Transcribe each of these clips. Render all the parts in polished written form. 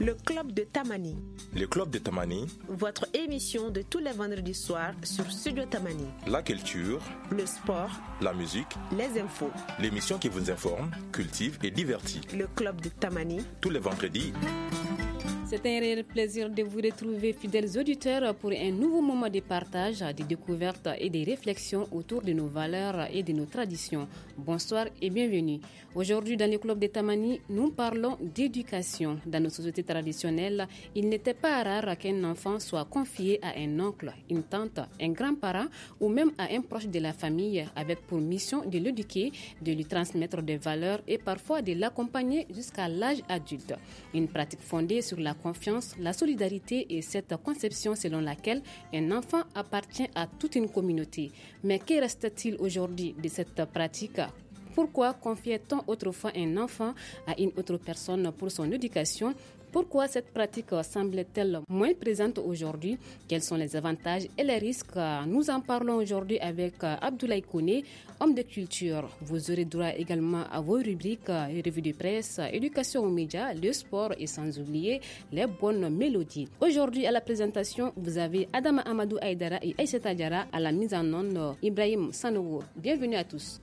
Le Club de Tamani. Le Club de Tamani. Votre émission de tous les vendredis soirs sur Studio Tamani. La culture, le sport, la musique, les infos. L'émission qui vous informe, cultive et divertit. Le Club de Tamani. Tous les vendredis. C'est un réel plaisir de vous retrouver, fidèles auditeurs, pour un nouveau moment de partage, de découverte et de réflexion autour de nos valeurs et de nos traditions. Bonsoir et bienvenue. Aujourd'hui, dans le Club de Tamani, nous parlons d'éducation. Dans nos sociétés traditionnelles, il n'était pas rare qu'un enfant soit confié à un oncle, une tante, un grand-parent ou même à un proche de la famille avec pour mission de l'éduquer, de lui transmettre des valeurs et parfois de l'accompagner jusqu'à l'âge adulte. Une pratique fondée sur la confiance, la solidarité et cette conception selon laquelle un enfant appartient à toute une communauté. Mais que reste-t-il aujourd'hui de cette pratique ? Pourquoi confiait-on autrefois un enfant à une autre personne pour son éducation ? Pourquoi cette pratique semble-t-elle moins présente aujourd'hui ? Quels sont les avantages et les risques ? Nous en parlons aujourd'hui avec Abdoulaye Kone, homme de culture. Vous aurez droit également à vos rubriques, revues de presse, éducation aux médias, le sport et sans oublier les bonnes mélodies. Aujourd'hui à la présentation, vous avez Adama Amadou Aïdara et Aïssata Diarra à la mise en onde, Ibrahim Sanogo. Bienvenue à tous.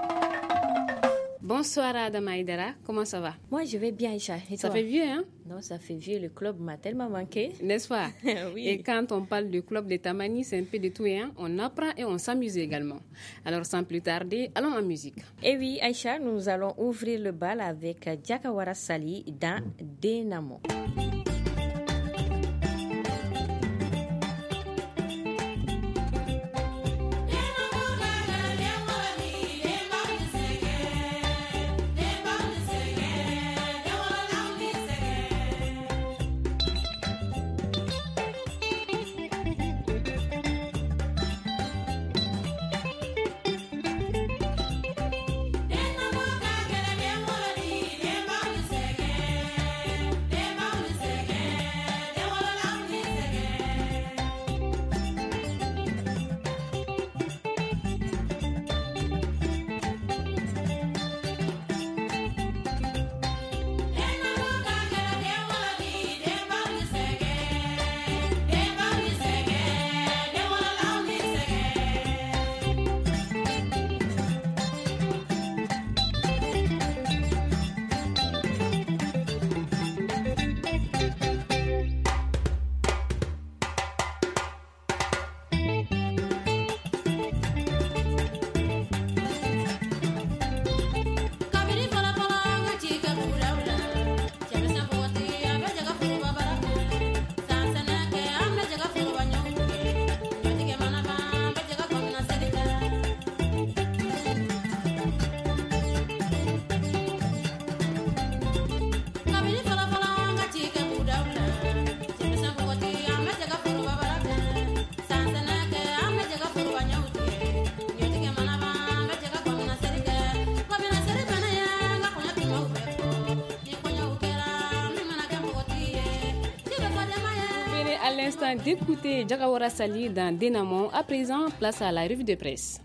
Bonsoir Adama Aïdara, comment ça va? Moi je vais bien Aïcha. Et ça toi? fait vieux hein? Non, ça fait vieux, le club m'a tellement manqué. N'est-ce pas? Oui. Et quand on parle du club de Tamani, c'est un peu de tout hein? On apprend et on s'amuse également. Alors sans plus tarder, allons en musique. Et oui Aïcha, nous allons ouvrir le bal avec Diakawara Sali dans Denamo. D'écouter Diakawara Sali dans Denamo. À présent, place à la revue de presse.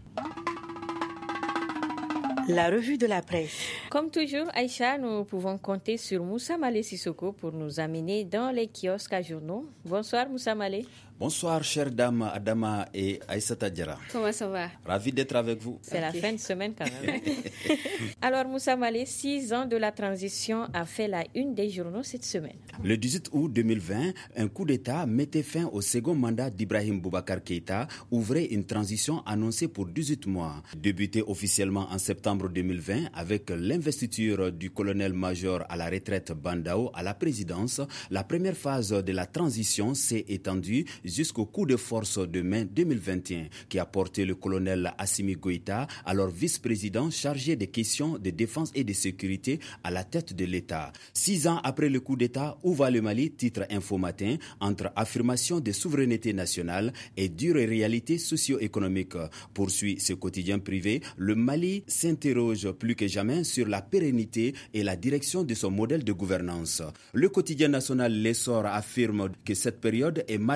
La revue de la presse. Comme toujours, Aïcha, nous pouvons compter sur Moussa Malé Sissoko pour nous amener dans les kiosques à journaux. Bonsoir Moussa Malé. Bonsoir chère dame Adama et Aïssata Diarra. Comment ça va? Ravi d'être avec vous. C'est la fin de semaine quand même. Alors Moussa Malé, 6 ans de la transition a fait la une des journaux cette semaine. Le 18 août 2020, un coup d'État mettait fin au second mandat d'Ibrahim Boubacar Keïta, ouvrait une transition annoncée pour 18 mois. Débutée officiellement en septembre 2020 avec l'investiture du colonel-major à la retraite Bandao à la présidence, la première phase de la transition s'est étendue jusqu'au coup de force de mai 2021 qui a porté le colonel Assimi Goïta, alors vice-président chargé des questions de défense et de sécurité à la tête de l'État. 6 ans après le coup d'État, où va le Mali? Titre Info Matin, entre affirmation de souveraineté nationale et dure réalité socio-économique. Poursuit ce quotidien privé, le Mali s'interroge plus que jamais sur la pérennité et la direction de son modèle de gouvernance. Le quotidien national L'Essor affirme que cette période est marquée par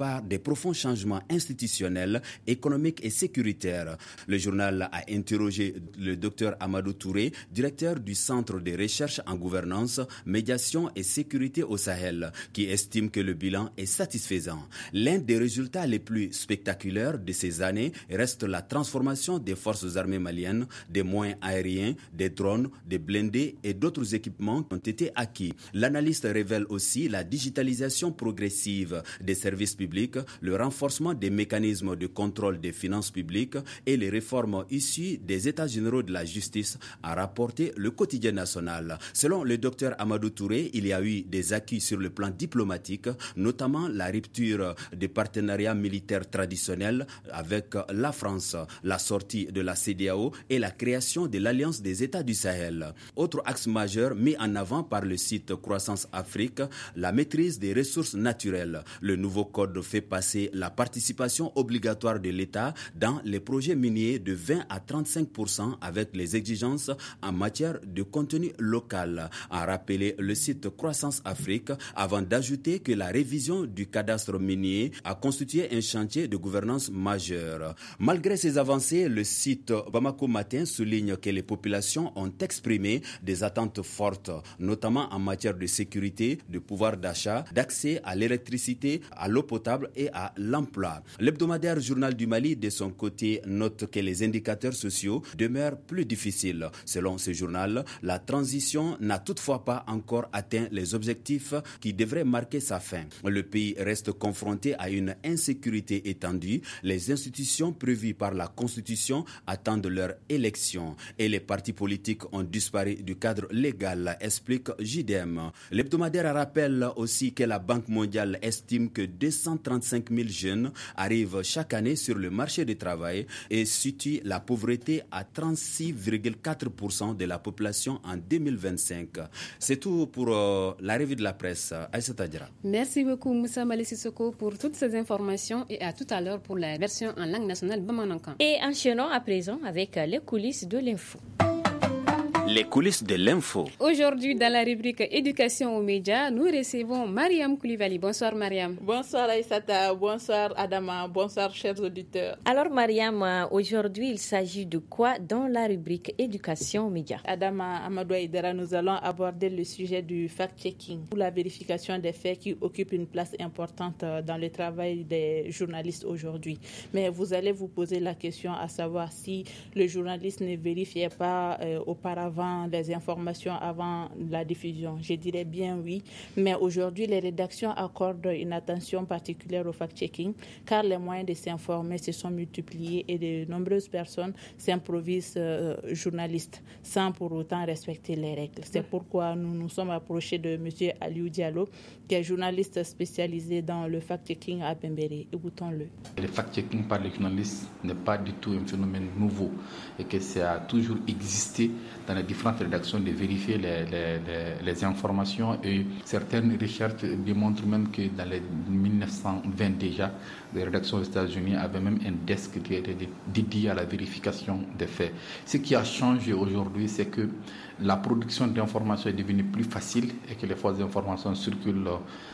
par des profonds changements institutionnels, économiques et sécuritaires. Le journal a interrogé le Dr Amadou Touré, directeur du Centre de recherche en gouvernance, médiation et sécurité au Sahel, qui estime que le bilan est satisfaisant. L'un des résultats les plus spectaculaires de ces années reste la transformation des forces armées maliennes, des moyens aériens, des drones, des blindés et d'autres équipements qui ont été acquis. L'analyste révèle aussi la digitalisation progressive des services publics, le renforcement des mécanismes de contrôle des finances publiques et les réformes issues des États généraux de la justice, a rapporté le Quotidien national. Selon le docteur Amadou Touré, il y a eu des acquis sur le plan diplomatique, notamment la rupture des partenariats militaires traditionnels avec la France, la sortie de la CEDEAO et la création de l'Alliance des États du Sahel. Autre axe majeur mis en avant par le site Croissance Afrique, la maîtrise des ressources naturelles. Le nouveau code fait passer la participation obligatoire de l'État dans les projets miniers de 20 à 35% avec les exigences en matière de contenu local, a rappelé le site Croissance Afrique, avant d'ajouter que la révision du cadastre minier a constitué un chantier de gouvernance majeur. Malgré ces avancées, le site Bamako Matin souligne que les populations ont exprimé des attentes fortes, notamment en matière de sécurité, de pouvoir d'achat, d'accès à l'électricité, à l'eau potable et à l'emploi. L'hebdomadaire Journal du Mali, de son côté, note que les indicateurs sociaux demeurent plus difficiles. Selon ce journal, la transition n'a toutefois pas encore atteint les objectifs qui devraient marquer sa fin. Le pays reste confronté à une insécurité étendue. Les institutions prévues par la Constitution attendent leur élection et les partis politiques ont disparu du cadre légal, explique JDM. L'hebdomadaire rappelle aussi que la Banque mondiale estime que 235 000 jeunes arrivent chaque année sur le marché du travail et situe la pauvreté à 36,4% de la population en 2025. C'est tout pour la revue de la presse. Aïssata Adjara. Merci beaucoup Moussa Malé Sissoko pour toutes ces informations et à tout à l'heure pour la version en langue nationale Bamanankan. Et enchaînons à présent avec les coulisses de l'info. Les coulisses de l'info. Aujourd'hui, dans la rubrique Éducation aux médias, nous recevons Mariam Koulibaly. Bonsoir Mariam. Bonsoir Aïssata, bonsoir Adama, bonsoir chers auditeurs. Alors Mariam, aujourd'hui il s'agit de quoi dans la rubrique Éducation aux médias? Adama Amadou Aïdara, nous allons aborder le sujet du fact-checking, ou la vérification des faits qui occupe une place importante dans le travail des journalistes aujourd'hui. Mais vous allez vous poser la question à savoir si le journaliste ne vérifiait pas auparavant les informations avant la diffusion. Je dirais bien oui, mais aujourd'hui les rédactions accordent une attention particulière au fact-checking car les moyens de s'informer se sont multipliés et de nombreuses personnes s'improvisent journalistes sans pour autant respecter les règles. C'est pourquoi nous nous sommes approchés de M. Aliou Diallo, qui est journaliste spécialisé dans le fact-checking à Bembéré. Écoutons-le. Le fact-checking par les journalistes n'est pas du tout un phénomène nouveau et que ça a toujours existé dans les différentes rédactions de vérifier les informations, et certaines recherches démontrent même que dans les 1920 déjà, les rédactions aux États-Unis avaient même un desk qui était dédié à la vérification des faits. Ce qui a changé aujourd'hui, c'est que la production d'informations est devenue plus facile et que les fausses informations circulent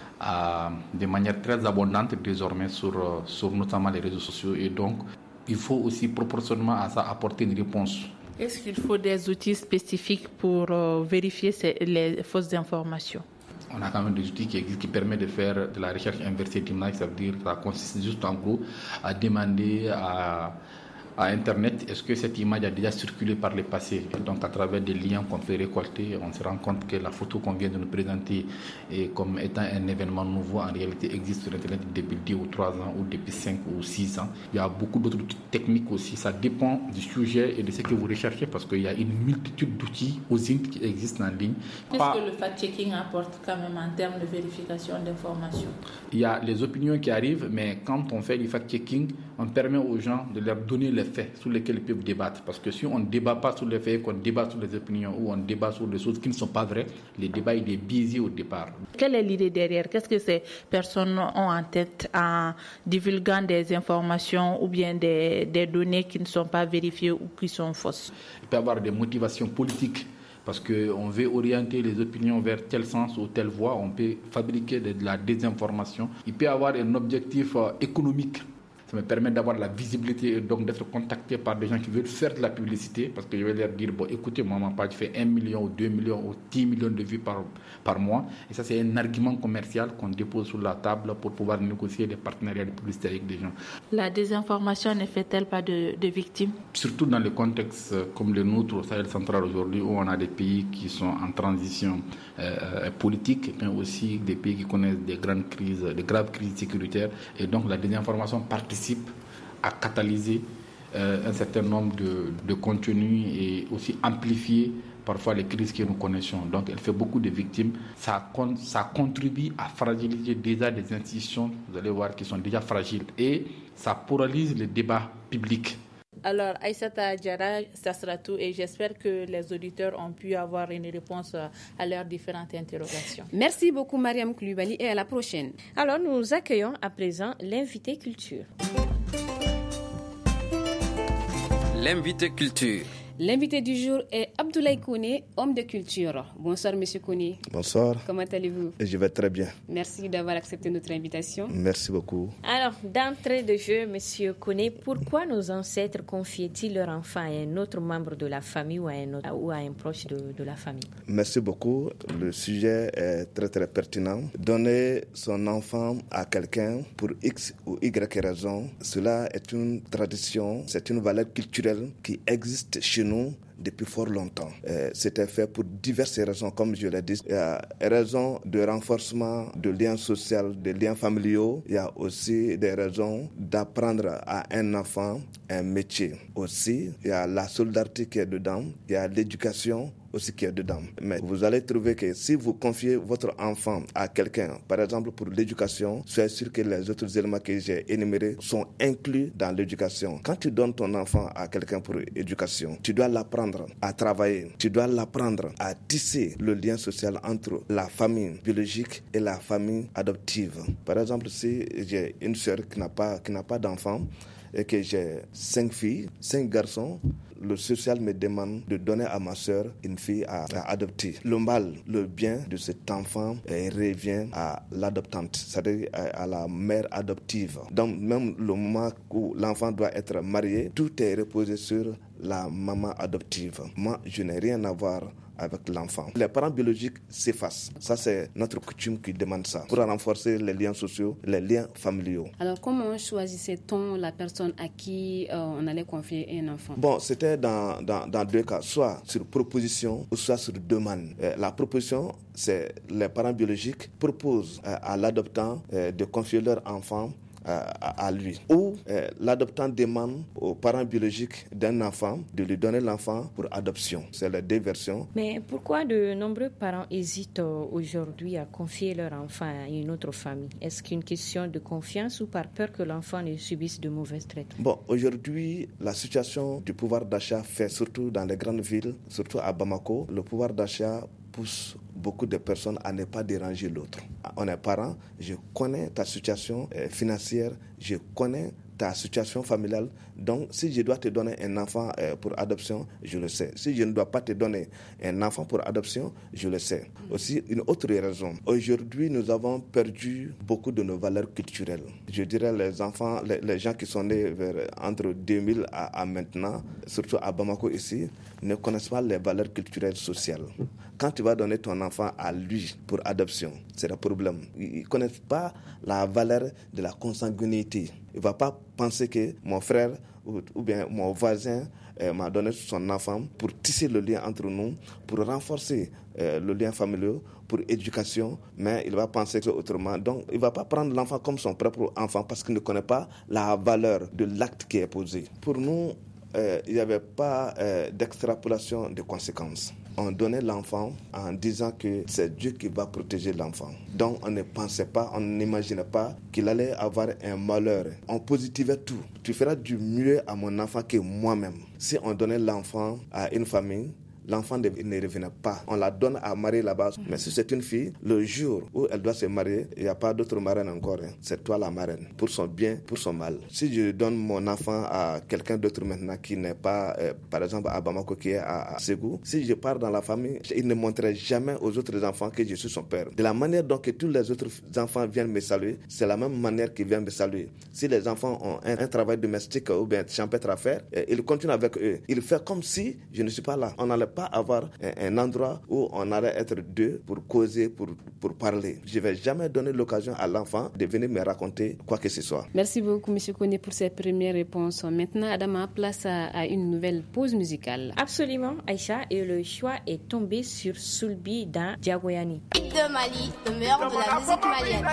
de manière très abondante désormais sur notamment les réseaux sociaux, et donc il faut aussi proportionnellement à ça apporter une réponse. Est-ce qu'il faut des outils spécifiques pour vérifier les fausses informations? On a quand même des outils qui existent qui permettent de faire de la recherche inversée d'image, ça veut dire que ça consiste juste en gros à demander à Internet, est-ce que cette image a déjà circulé par le passé? Donc à travers des liens qu'on fait récolter, on se rend compte que la photo qu'on vient de nous présenter est comme étant un événement nouveau, en réalité existe sur Internet depuis 2 ou 3 ans ou depuis 5 ou 6 ans. Il y a beaucoup d'autres techniques aussi, ça dépend du sujet et de ce que vous recherchez, parce qu'il y a une multitude d'outils qui existent en ligne. Qu'est-ce que le fact-checking apporte quand même en termes de vérification d'informations? Il y a les opinions qui arrivent, mais quand on fait du fact-checking, on permet aux gens de leur donner les faits sur lesquels ils peuvent débattre. Parce que si on ne débat pas sur les faits, qu'on débat sur les opinions ou on débat sur des choses qui ne sont pas vraies, le débat il est biaisé au départ. Quelle est l'idée derrière? Qu'est-ce que ces personnes ont en tête en divulguant des informations ou bien des données qui ne sont pas vérifiées ou qui sont fausses? Il peut y avoir des motivations politiques parce qu'on veut orienter les opinions vers tel sens ou telle voie. On peut fabriquer de la désinformation. Il peut y avoir un objectif économique. Ça me permet d'avoir la visibilité et donc d'être contacté par des gens qui veulent faire de la publicité, parce que je vais leur dire, bon, écoutez, moi, ma page fait 1 million ou 2 millions ou 10 millions de vues par mois. Et ça, c'est un argument commercial qu'on dépose sur la table pour pouvoir négocier des partenariats de publicité avec des gens. La désinformation ne fait-elle pas de victimes? Surtout dans le contexte comme le nôtre au Sahel central aujourd'hui, où on a des pays qui sont en transition politique, mais aussi des pays qui connaissent des graves crises sécuritaires. Et donc, la désinformation participe à catalyser un certain nombre de contenus et aussi amplifier parfois les crises que nous connaissons. Donc elle fait beaucoup de victimes. Ça contribue à fragiliser déjà des institutions, vous allez voir, qui sont déjà fragiles. Et ça polarise le débat public. Alors, Aïssata Diarra, ça sera tout et j'espère que les auditeurs ont pu avoir une réponse à leurs différentes interrogations. Merci beaucoup Mariam Koulibaly et à la prochaine. Alors, nous accueillons à présent l'invité culture. L'invité culture. L'invité du jour est Abdoulaye Kone, homme de culture. Bonsoir Monsieur Kone. Bonsoir. Comment allez-vous? Je vais très bien. Merci d'avoir accepté notre invitation. Merci beaucoup. Alors, d'entrée de jeu, Monsieur Kone, pourquoi nos ancêtres confiaient-ils leur enfant à un autre membre de la famille ou à un proche de la famille? Merci beaucoup. Le sujet est très très pertinent. Donner son enfant à quelqu'un pour X ou Y raison, cela est une tradition, c'est une valeur culturelle qui existe chez nous depuis fort longtemps. C'était fait pour diverses raisons, comme je l'ai dit. Il y a raisons de renforcement de liens sociaux, de liens familiaux. Il y a aussi des raisons d'apprendre à un enfant un métier. Aussi, il y a la solidarité qui est dedans. Il y a l'éducation aussi qui est dedans. Mais vous allez trouver que si vous confiez votre enfant à quelqu'un, par exemple pour l'éducation, soyez sûr que les autres éléments que j'ai énumérés sont inclus dans l'éducation. Quand tu donnes ton enfant à quelqu'un pour l'éducation, tu dois l'apprendre à travailler, tu dois l'apprendre à tisser le lien social entre la famille biologique et la famille adoptive. Par exemple, si j'ai une sœur qui n'a pas d'enfant et que j'ai 5 filles, 5 garçons, le social me demande de donner à ma sœur une fille à adopter. Le mal, le bien de cet enfant revient à l'adoptante, c'est-à-dire à la mère adoptive. Donc même le moment où l'enfant doit être marié, tout est reposé sur la maman adoptive. Moi, je n'ai rien à voir avec l'enfant. Les parents biologiques s'effacent. Ça, c'est notre coutume qui demande ça, pour renforcer les liens sociaux, les liens familiaux. Alors, comment choisissait-on la personne à qui on allait confier un enfant? Bon, c'était dans 2 cas, soit sur proposition ou soit sur demande. La proposition, c'est les parents biologiques proposent à l'adoptant de confier leur enfant à lui. Ou l'adoptant demande aux parents biologiques d'un enfant de lui donner l'enfant pour adoption. C'est les 2 versions. Mais pourquoi de nombreux parents hésitent aujourd'hui à confier leur enfant à une autre famille? Est-ce qu'une question de confiance ou par peur que l'enfant ne subisse de mauvais traitements? Bon, aujourd'hui, la situation du pouvoir d'achat fait, surtout dans les grandes villes, surtout à Bamako, le pouvoir d'achat pousse beaucoup de personnes à ne pas déranger l'autre. On est parent, je connais ta situation financière, je connais ta situation familiale. Donc, si je dois te donner un enfant pour adoption, je le sais. Si je ne dois pas te donner un enfant pour adoption, je le sais. Aussi, une autre raison. Aujourd'hui, nous avons perdu beaucoup de nos valeurs culturelles. Je dirais les enfants, les gens qui sont nés entre 2000 à maintenant, surtout à Bamako ici, ne connaissent pas les valeurs culturelles sociales. Quand tu vas donner ton enfant à lui pour adoption, c'est le problème. Ils ne connaissent pas la valeur de la consanguinité. Il ne va pas penser que mon frère ou bien mon voisin m'a donné son enfant pour tisser le lien entre nous, pour renforcer le lien familial, pour éducation, mais il va penser que c'est autrement. Donc, il ne va pas prendre l'enfant comme son propre enfant parce qu'il ne connaît pas la valeur de l'acte qui est posé. Pour nous, il n'y avait pas d'extrapolation de conséquences. On donnait l'enfant en disant que c'est Dieu qui va protéger l'enfant. Donc on ne pensait pas, on n'imaginait pas qu'il allait avoir un malheur. On positivait tout. Tu feras du mieux à mon enfant que moi-même. Si on donnait l'enfant à une famille, l'enfant ne revenait pas. On la donne à marier là-bas. Mais si c'est une fille, le jour où elle doit se marier, il n'y a pas d'autre marraine encore. C'est toi la marraine, pour son bien, pour son mal. Si je donne mon enfant à quelqu'un d'autre maintenant qui n'est pas, par exemple, à Bamako, qui est à Ségou, si je pars dans la famille, il ne montrerait jamais aux autres enfants que je suis son père. De la manière dont que tous les autres enfants viennent me saluer, c'est la même manière qu'ils viennent me saluer. Si les enfants ont un travail domestique ou bien champêtre à faire, ils continuent avec eux. Ils font comme si je ne suis pas là. On n'allait pas avoir un endroit où on allait être deux pour causer, pour parler. Je ne vais jamais donner l'occasion à l'enfant de venir me raconter quoi que ce soit. Merci beaucoup, M. Koné, pour ces premières réponses. Maintenant, Adama, place à une nouvelle pause musicale. Absolument, Aïcha, et le choix est tombé sur Sulbi dans Diagoyani. De Mali, le meilleur de la musique malienne.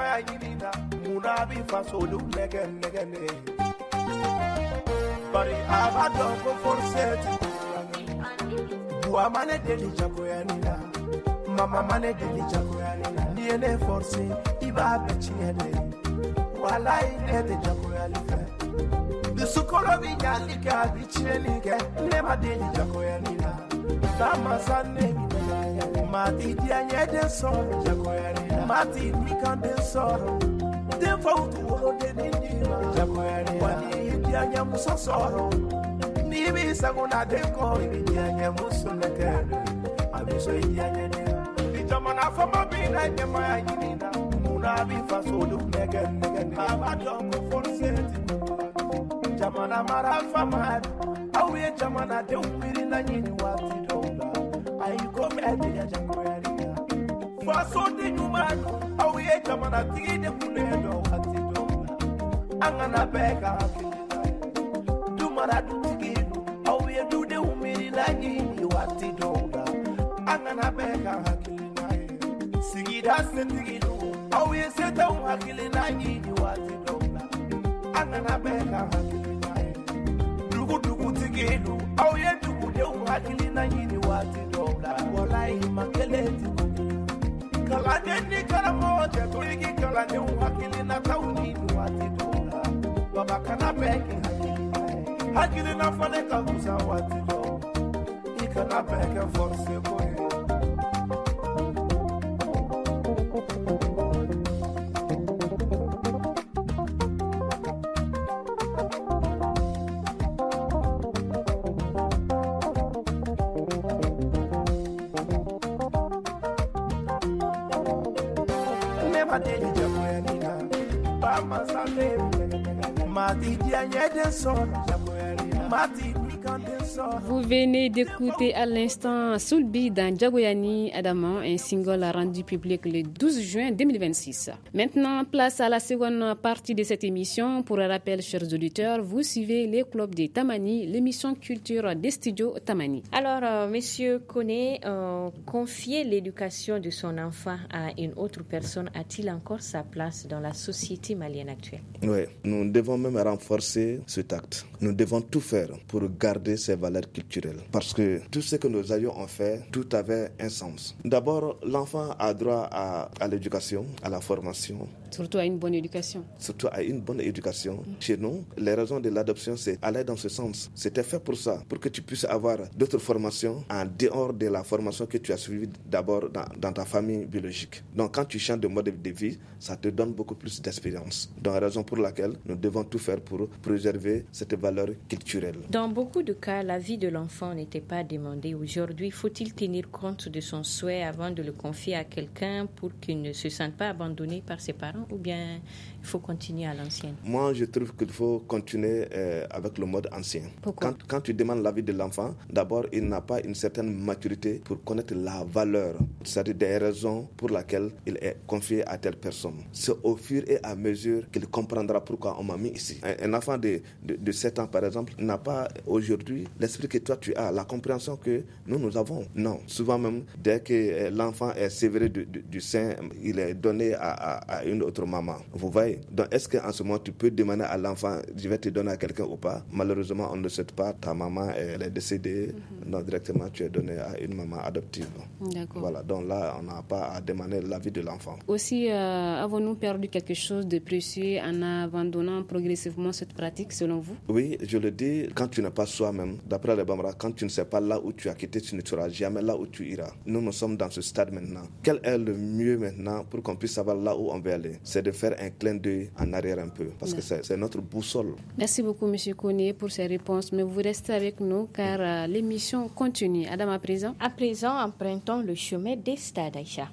Mama mane deli jagoyalina ni ene force iba bechiene wala ine de jagoyalife de sukolo bi nyalika bichiene ke ne ma deli jagoyalina dama sanne mati dianye de so jagoyalina mati mikande soro de fautu wo de ni jagoyalina wali dianye musosoro ni bi saguna de ko bi dianye musuneke abiso dianye Jamana fama bina nyama yinina muna bi fasolu megen abadon ko forseti jamana mara fama awie jamana de umiri na nyini wati dola ai ko mede ya jakoyariya faso de nyumano awie jamana tigide kunedo wati dola angana beka dumara dutigidu awie dude umiri na nyini wati dola angana beka Sigida sentigidu, awie seta hakili na nyini wati dola. Angana beka hakili na dugu tigidu, awie dugu de hakili na nyini wati dola. Walai makeleti kala deni kala moja, tuliki kala de hakili na kauni wati dola. Baba kana beki hakili na fale kagusa wati dola. Ikana beka force boy. Vous venez d'écouter à l'instant Sulbi dans Diagoyani Adama, un single rendu public le 12 juin 2026. Maintenant, place à la seconde partie de cette émission. Pour un rappel, chers auditeurs, vous suivez les clubs de Tamani, l'émission culture des studios Tamani. Alors, Monsieur Koné, confier l'éducation de son enfant à une autre personne a-t-il encore sa place dans la société malienne actuelle? Oui, nous devons même renforcer cet acte. Nous devons tout faire pour garder ces valeurs culturelles. Parce que tout ce que nos aïeux ont fait, tout avait un sens. D'abord, l'enfant a droit à l'éducation, à la formation. Surtout à une bonne éducation. Surtout à une bonne éducation. Chez nous, les raisons de l'adoption, c'est aller dans ce sens. C'était fait pour ça, pour que tu puisses avoir d'autres formations en dehors de la formation que tu as suivie d'abord dans ta famille biologique. Donc, quand tu changes de mode de vie, ça te donne beaucoup plus d'expérience. Donc, raison pour laquelle nous devons tout faire pour préserver cette valeur culturelle. Dans beaucoup de cas, la vie de l'enfant n'était pas demandée. Aujourd'hui, faut-il tenir compte de son souhait avant de le confier à quelqu'un pour qu'il ne se sente pas abandonné par ses parents, ou bien il faut continuer à l'ancienne? Moi, je trouve qu'il faut continuer avec le mode ancien. Pourquoi? Quand tu demandes l'avis de l'enfant, d'abord, il n'a pas une certaine maturité pour connaître la valeur, c'est-à-dire des raisons pour lesquelles il est confié à telle personne. C'est au fur et à mesure qu'il comprendra pourquoi on m'a mis ici. Un enfant de 7 ans, par exemple, n'a pas aujourd'hui l'esprit que toi tu as, la compréhension que nous avons. Non, souvent même, dès que l'enfant est sévré du sein, il est donné à une votre maman. Vous voyez? Donc, est-ce qu'en ce moment, tu peux demander à l'enfant, je vais te donner à quelqu'un ou pas? Malheureusement, on ne sait pas. Ta maman, elle est décédée. Donc, directement, tu es donné à une maman adoptive. D'accord. Voilà. Donc là, on n'a pas à demander l'avis de l'enfant. Aussi, avons-nous perdu quelque chose de précieux en abandonnant progressivement cette pratique, selon vous? Oui, je le dis, quand tu n'es pas soi-même, d'après les Bambara, quand tu ne sais pas là où tu as quitté, tu ne seras jamais là où tu iras. Nous sommes dans ce stade maintenant. Quel est le mieux maintenant pour qu'on puisse savoir là où on veut aller? C'est de faire un clin d'œil en arrière un peu, parce que c'est notre boussole. Merci beaucoup, M. Koné, pour ces réponses. Mais vous restez avec nous car l'émission continue. Adam, à présent? À présent, empruntons le chemin des stades, Aïcha.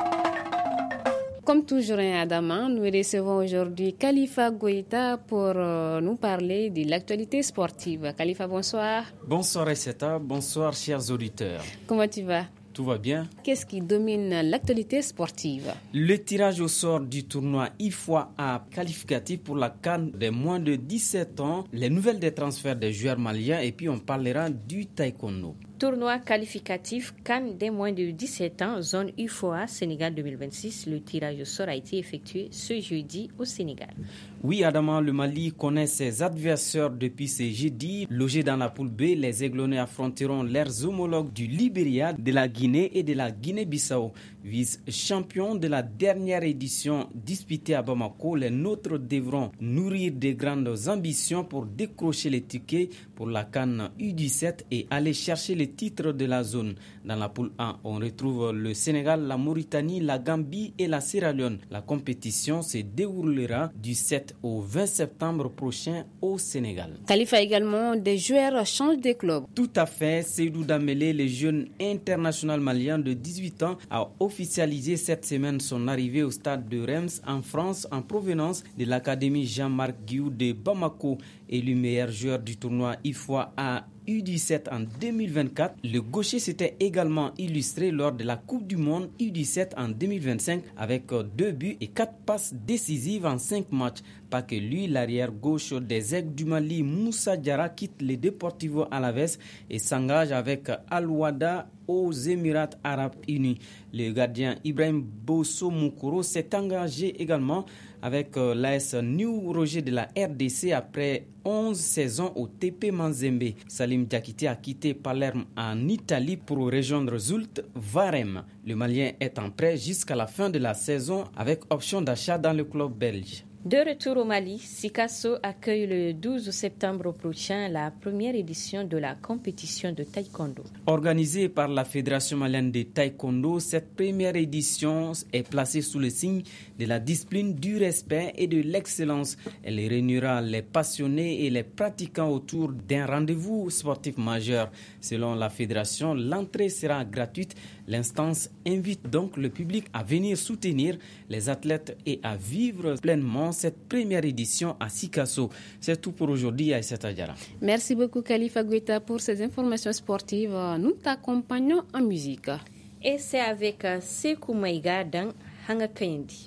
Comme toujours, Adama, nous recevons aujourd'hui Khalifa Goïta pour nous parler de l'actualité sportive. Khalifa, bonsoir. Bonsoir, Esseta. Bonsoir, chers auditeurs. Comment tu vas? Tout va bien. Qu'est-ce qui domine l'actualité sportive? Le tirage au sort du tournoi IFOA qualificatif pour la CAN des moins de 17 ans, les nouvelles des transferts des joueurs maliens et puis on parlera du taekwondo. Tournoi qualificatif CAN des moins de 17 ans, zone UFOA, Sénégal 2026. Le tirage au sort a été effectué ce jeudi au Sénégal. Oui, Adama, le Mali connaît ses adversaires depuis ce jeudi. Logés dans la poule B, les Aiglonnais affronteront leurs homologues du Libéria, de la Guinée et de la Guinée-Bissau. Vice-champions de la dernière édition disputée à Bamako, les nôtres devront nourrir de grandes ambitions pour décrocher les tickets pour la CAN U17 et aller chercher les titres de la zone. Dans la poule 1, on retrouve le Sénégal, la Mauritanie, la Gambie et la Sierra Leone. La compétition se déroulera du 7 au 20 septembre prochain au Sénégal. Khalifa, également, des joueurs changent de club. Tout à fait. Seydou Damele, le jeune international malien de 18 ans, a officialisé cette semaine son arrivée au stade de Reims en France en provenance de l'académie Jean-Marc Guiou de Bamako. Élu meilleur joueur du tournoi IFOA U17 en 2024, le gaucher s'était également illustré lors de la Coupe du Monde U17 en 2025 avec 2 buts et 4 passes décisives en 5 matchs. Pas que lui, l'arrière gauche des Aigles du Mali, Moussa Diarra, quitte le Deportivo Alaves et s'engage avec Al-Wahda aux Émirats Arabes Unis. Le gardien Ibrahim Bosso Moukoro s'est engagé également avec l'AS New Roger de la RDC après 11 saisons au TP Manzembe. Salim Diakité a quitté Palerme en Italie pour rejoindre Zult Varem. Le Malien est en prêt jusqu'à la fin de la saison avec option d'achat dans le club belge. De retour au Mali, Sikasso accueille le 12 septembre prochain la première édition de la compétition de taekwondo. Organisée par la Fédération malienne de taekwondo, cette première édition est placée sous le signe de la discipline, du respect et de l'excellence. Elle réunira les passionnés et les pratiquants autour d'un rendez-vous sportif majeur. Selon la Fédération, l'entrée sera gratuite. L'instance invite donc le public à venir soutenir les athlètes et à vivre pleinement cette première édition à Sikasso. C'est tout pour aujourd'hui, Aïssata Diarra. Merci beaucoup, Khalifa Goïta, pour ces informations sportives. Nous t'accompagnons en musique. Et c'est avec Sekou Maïga dans Hanga Kayindi.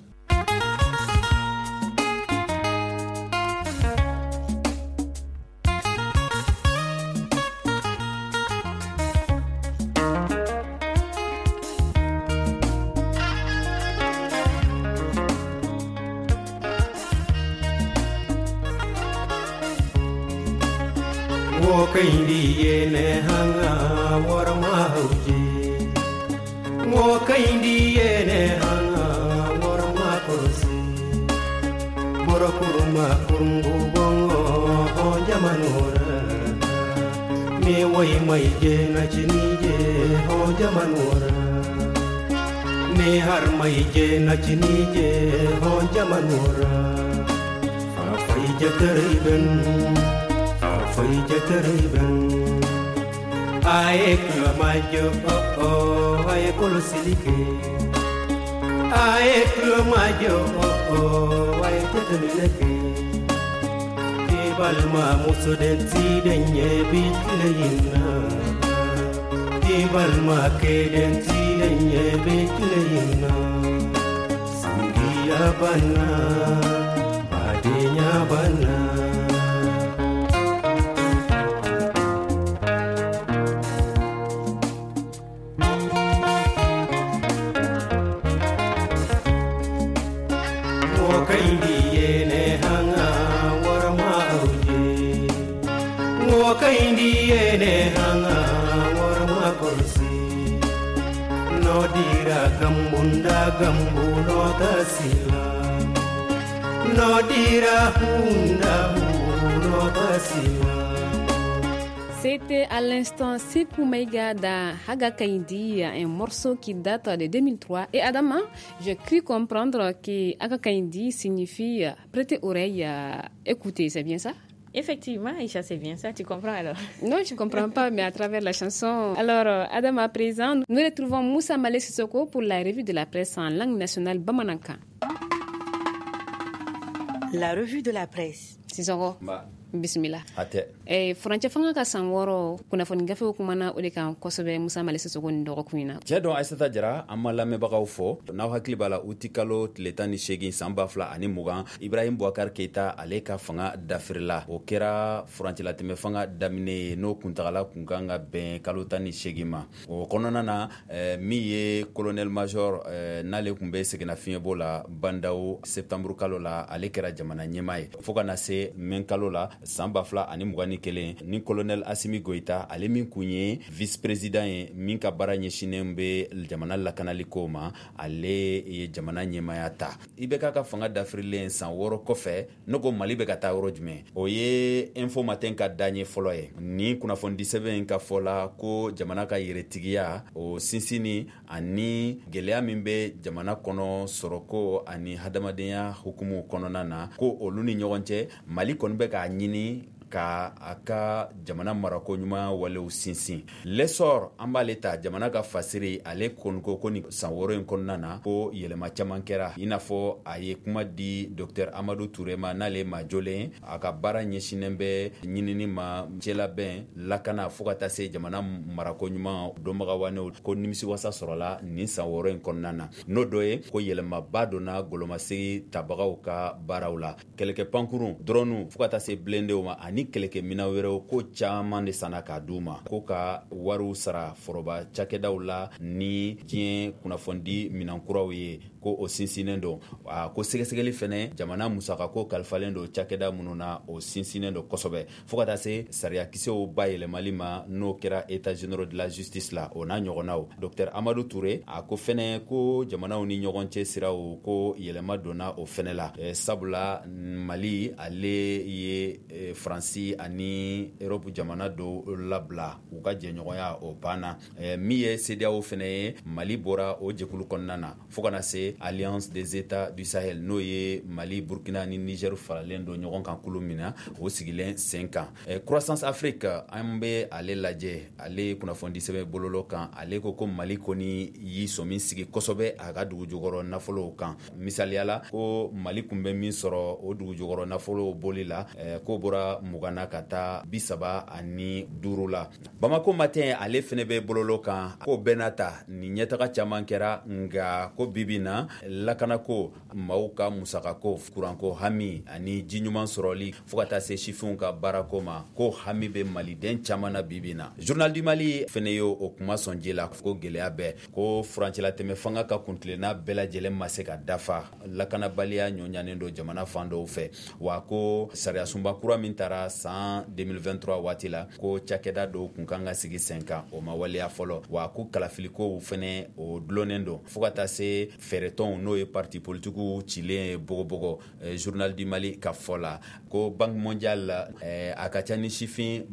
Kaindi yene hanga warma hauji Mo kaindi yene hanga warma kursi Moro kuruma kurungu bongo o jamanura Mi wai mai je na chinije o jamanura Mi har mai je na chinije o jamanura Fa fai jakariben Fai jakariban Ae kula majo oh oh Ae kula silike Ae kula majo oh oh Ae jatamilake Kibal ma muso denti denye bitile yinna Kibal ma ke denti denye bitile yinna Singiya bana Badenya bana Ngo kaindi ene hanga warma korsi no dira gambunda gambu no tasila no dira hunda no tasila. C'était à l'instant Sekou Maïga da Haga Kaindi, un morceau qui date de 2003. Et Adama, j'ai cru comprendre que Haga Kaindi signifie prêter oreille, écouter, c'est bien ça? Effectivement, Aïcha, c'est bien ça, tu comprends alors? Non, je ne comprends pas, mais à travers la chanson. Alors, Adama, à présent, nous retrouvons Moussa Malé Sissoko pour la revue de la presse en langue nationale Bamananka. La revue de la presse. Sissoko. Bismillah. Ate. Furancɛ fanga ka san wɔɔrɔ kunnafoni gafew kumana o de kan kosɛbɛ Musa Male Sisoko ni dɔgɔkun in na. Cɛ dɔn Aissata Jara an ma lamɛnbagaw fɔ n'aw hakili b'a la uti kalo tile 18 san 2020 Ibrahim Boubacar Keita ale ka fanga dafirila o kɛra furancɛlatɛmɛ fanga daminɛ ye n'o kuntagala kun kan ka bɛn kalo 18 ma o kɔnɔna na min ye colonel major n'ale kun bɛ seginna fiɲɛbɔ la bandaw septembre kalo la ale kɛra jamana ɲɛmaa ye fo ka na se mɛn kalo la san 2021 ni colonel Assimi Goïta ale min kun ye vice président ye min ka baara ɲɛsinen bɛ jamana lakanali ko ma ale ye jamana ɲɛmaya ta i bɛ ka fanga dafirilen san 6 kɔfɛ ne ko Mali bɛ ka taa yɔrɔ jumɛn o ye info matin ka daɲɛ fɔlɔ ye ni kunnafoni di sɛbɛn ka fɔla ko jamana ka yɛrɛtigiya o sinsini ani gɛlɛya min bɛ jamana kɔnɔ sɔrɔko ani hadamadenya hukumu kɔnɔna na ko olu ni ɲɔgɔn cɛ Mali kɔni bɛ k'a ɲini ka a ka jamana marako ɲuman walew sinsin l'essor an b'ale ta jamana ka fasiri ale konko ko ni san 6 in kɔnɔna na ko yɛlɛma caman kɛra i n'a fɔ a ye kuma di Dr Amadou Touré ma n'ale ma jolen a ka baara ɲɛsinen bɛ ɲinini ma cɛlabɛn lakana fo ka taa se jamana marako ɲuman dɔnbagawanew ko nimisiwasa sɔrɔla nin san 6 in kɔnɔna na n'o dɔ ye ko yɛlɛmaba donna golomasegi tabagaw ka baaraw la kɛlɛkɛ pankurun dronu fo ka taa se blendew ma ani kɛlɛkɛ mina wɛrɛw ko caman de sanna k'a d'u ma ko ka wariw sara foroba cakɛdaw la ni diɲɛ kunnafoni minankuraw ye ko o sinsinnen don ko sɛgɛsɛgɛli fɛnɛ jamana musakako kalifalen don cakɛda minnu na o sinsinnen don kosɛbɛ fo ka taa se sariyakisɛw bayɛlɛmali ma n'o kɛra état généraux de la justice la o n'a ɲɔgɔnnaw Dr Amadou Touré a ko fɛnɛ ko jamanaw ni ɲɔgɔn cɛ siraw ko yɛlɛma donna o fɛnɛ la sabula Mali ale ye Faransi ani Europe jamana do labila u ka jɛɲɔgɔnya o banna min ye CEDEAO fɛnɛ ye Mali bɔra o jɛkulu kɔnɔna na fo kana se Alliance des États du Sahel n'o ye Mali, Burkina ni Niger faralen do ɲɔgɔn kan kulu min na o sigilen sen kan Croissance Afrique an bɛ ale lajɛ ale kunnafoni sɛbɛn bololo kan ale ko Mali kɔni y'i sɔmi sigi kosɛbɛ a ka dugujukɔrɔ nafolow kan misaliyala ko Mali kun bɛ min sɔrɔ o dugujukɔrɔ nafolow boli la ko bɔra 20 ka taa 35 la Bamako matin ale fɛnɛ bɛ bololo kan ko bɛɛ n'a ta ni ɲɛtaga caman kɛra nga ko bibi na lakanako maaw ka musakako kuranko hami ani jiɲuman sɔrɔli fo ka taa se sifinw ka baarako ma ko hami bɛ maliden caman na bibi na Journal du Mali fɛnɛ ye o kuma sɔn ji la ko gɛlɛya bɛɛ ko furancɛlatɛmɛ fanga ka kuntilenna bɛɛ lajɛlen ma se ka dafa lakanabaliya ɲɔɲanen do jamana fan dɔw fɛ wa ko sariyasunba kura min taara san 2023 waati la ko cakɛda dɔw kun kan ka sigi sen kan o ma waleya fɔlɔ wa ko kalafilikow fɛnɛ o dulonnen don fo ka taa se fɛrɛtɔnw n'o ye parti politikiw cilen bogobogo Journal du Mali ka fɔ la ko Banque mondiale a ka ca ni sifin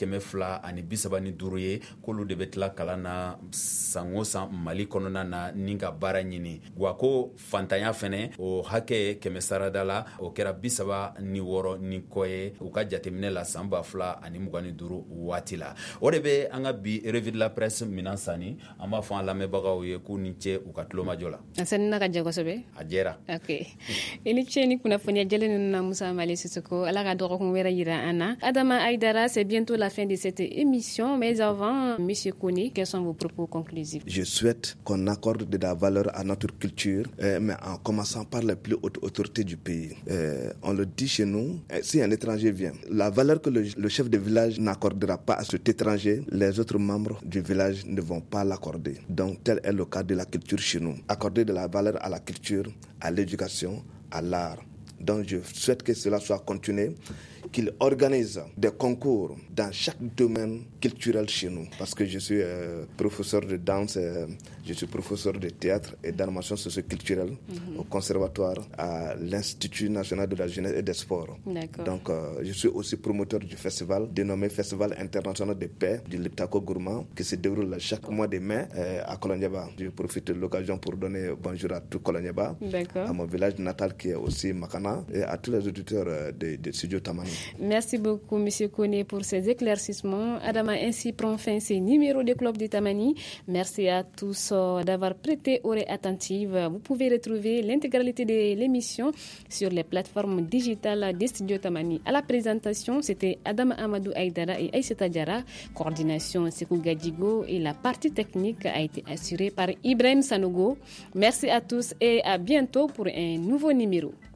235 ye k'olu de bɛ tila kalan na san o san Mali kɔnɔna na ni ka baara ɲini wa ko fantanya fɛnɛ o hakɛ 100 sarada la o kɛra 36 ni kɔ ye u ka jateminɛ la san 2025 waati la o de bɛ an ka bi revue de la presse minan sani an b'a fɔ an lamɛnbagaw ye k'u ni ce u ka tulomajɔ la asanina ka jago sɛbɛ a jɛra ok ini ce ni kunnafoniya jɛlen ninnu na Musa Male Sisoko ala ka dɔgɔkun wɛrɛ yira an na Adama Aïdara c'est bientôt la fin de cette émission mais avant monsieur Kone quels sont vos propos conclusifs? Je souhaite qu'on accorde de la valeur à notre culture mais en commençant par les plus hautes autorités du pays. On le dit chez nous, si un étranger vient, la valeur que le chef de village n'accordera pas à cet étranger, les autres membres du village ne vont pas l'accorder. Donc tel est le cas de la culture chez nous. Accorder de la valeur à la culture, à l'éducation, à l'art, Donc je souhaite que cela soit continué, qu'il organise des concours dans chaque domaine culturel chez nous. Parce que je suis professeur de danse, je suis professeur de théâtre et d'animation socio-culturelle au conservatoire à l'Institut national de la jeunesse et des sports. D'accord. Donc je suis aussi promoteur du festival dénommé Festival international de paix du Liptako Gourmand qui se déroule chaque mois de mai à Kolonyaba. Je profite de l'occasion pour donner bonjour à tout Kolonyaba, à mon village natal qui est aussi Makana et à tous les auditeurs de Studio Tamani. Merci beaucoup, M. Kone, pour ces éclaircissements. Adama, ainsi prend fin ces numéros de Club de Tamani. Merci à tous d'avoir prêté oreille attentive. Vous pouvez retrouver l'intégralité de l'émission sur les plateformes digitales des Studios Tamani. À la présentation, c'était Adama Amadou Aïdara et Aïssata Diarra. Coordination Sekou Gadjigo et la partie technique a été assurée par Ibrahim Sanogo. Merci à tous et à bientôt pour un nouveau numéro.